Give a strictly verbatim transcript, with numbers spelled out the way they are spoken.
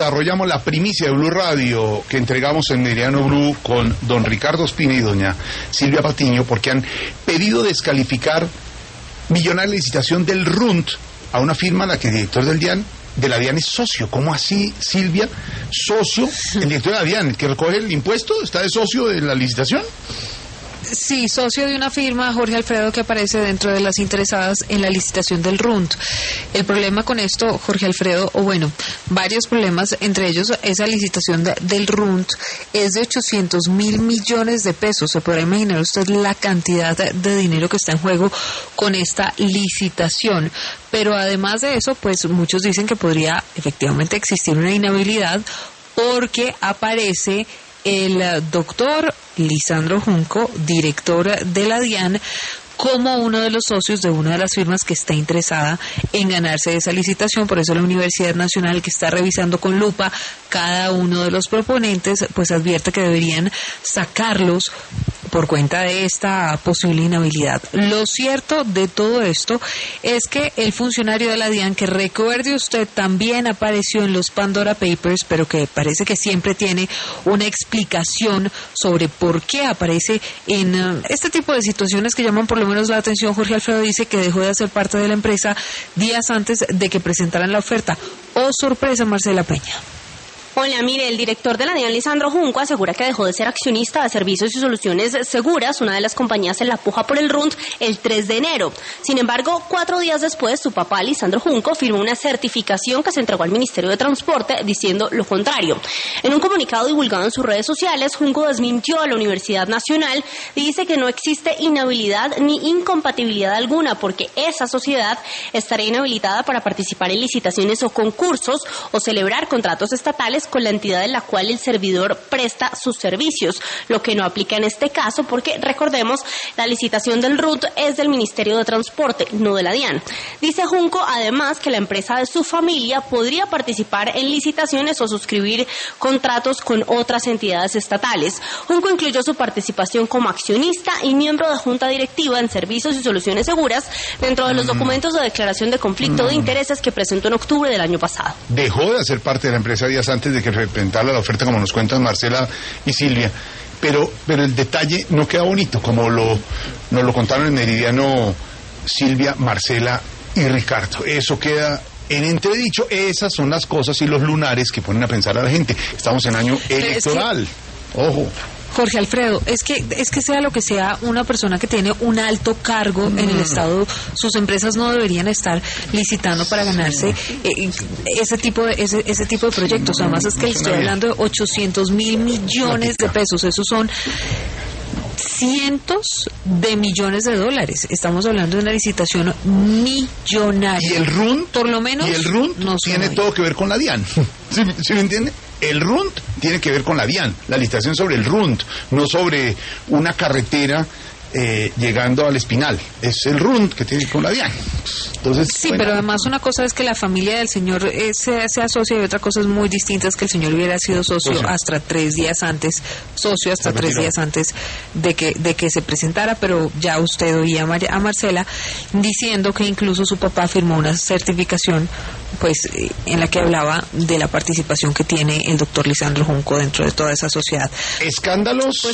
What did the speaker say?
desarrollamos la primicia de Blue Radio que entregamos en Meridiano Blue con don Ricardo Ospina y doña Silvia Patiño, porque han pedido descalificar millonaria licitación del R U N T a una firma a la que el director del DIAN, de la DIAN es socio. ¿Cómo así, Silvia? ¿Socio? ¿El director de la DIAN, el que recoge el impuesto, está de socio de la licitación? Sí, socio de una firma, Jorge Alfredo, que aparece dentro de las interesadas en la licitación del R U N T. El problema con esto, Jorge Alfredo, o bueno, varios problemas, entre ellos esa licitación de, del R U N T es de ochocientos mil millones de pesos. Se podrá imaginar usted la cantidad de, de dinero que está en juego con esta licitación. Pero además de eso, pues muchos dicen que podría efectivamente existir una inhabilidad porque aparece el doctor Lisandro Junco, director de la DIAN, como uno de los socios de una de las firmas que está interesada en ganarse esa licitación. Por eso la Universidad Nacional, que está revisando con lupa cada uno de los proponentes, pues advierte que deberían sacarlos por cuenta de esta posible inhabilidad. Lo cierto de todo esto es que el funcionario de la DIAN, que recuerde usted también apareció en los Pandora Papers, pero que parece que siempre tiene una explicación sobre por qué aparece en uh, este tipo de situaciones que llaman por lo menos la atención. Jorge Alfredo dice que dejó de hacer parte de la empresa días antes de que presentaran la oferta. ¡Oh, sorpresa, Marcela Peña! Hola, mire, el director de la DIAN, Lisandro Junco, asegura que dejó de ser accionista de Servicios y Soluciones Seguras, una de las compañías en la puja por el R U N T, el tres de enero. Sin embargo, cuatro días después, su papá, Lisandro Junco, firmó una certificación que se entregó al Ministerio de Transporte diciendo lo contrario. En un comunicado divulgado en sus redes sociales, Junco desmintió a la Universidad Nacional y dice que no existe inhabilidad ni incompatibilidad alguna, porque esa sociedad estaría inhabilitada para participar en licitaciones o concursos o celebrar contratos estatales con la entidad en la cual el servidor presta sus servicios, lo que no aplica en este caso porque, recordemos, la licitación del R U N T es del Ministerio de Transporte, no de la DIAN. Dice Junco, además, que la empresa de su familia podría participar en licitaciones o suscribir contratos con otras entidades estatales. Junco incluyó su participación como accionista y miembro de junta directiva en Servicios y Soluciones Seguras dentro de los documentos de declaración de conflicto de intereses que presentó en octubre del año pasado. Dejó de hacer parte de la empresa días antes de que presentara la oferta, como nos cuentan Marcela y Silvia, pero pero el detalle no queda bonito, como lo nos lo contaron en Meridiano Silvia, Marcela y Ricardo. Eso queda en entredicho. Esas son las cosas y los lunares que ponen a pensar a la gente. Estamos en año electoral. Ojo. Jorge Alfredo, es que es que sea lo que sea, una persona que tiene un alto cargo mm. en el Estado, sus empresas no deberían estar licitando para ganarse eh, ese tipo de ese, ese tipo de proyectos. Además es que estoy hablando de ochocientos mil millones de pesos. Esos son cientos de millones de dólares. Estamos hablando de una licitación millonaria. Y el R U N T, por lo menos, y el R U N T no tiene todo que ver con la DIAN. ¿Sí, ¿Sí me entiende? El R U N T tiene que ver con la DIAN, la licitación sobre el R U N T, no sobre una carretera eh, llegando al Espinal. Es el R U N T que tiene que ver con la DIAN. Entonces, sí, bueno. Pero además una cosa es que la familia del señor eh, se, se asocia, y otra cosa es muy distinta, es que el señor hubiera sido socio, socio. hasta tres días antes, socio hasta tres retiró. días antes de que de que se presentara, pero ya usted oía a, Mar a Marcela diciendo que incluso su papá firmó una certificación pues eh, en la que hablaba de la participación que tiene el doctor Lisandro Junco dentro de toda esa sociedad. Escándalos. Pues,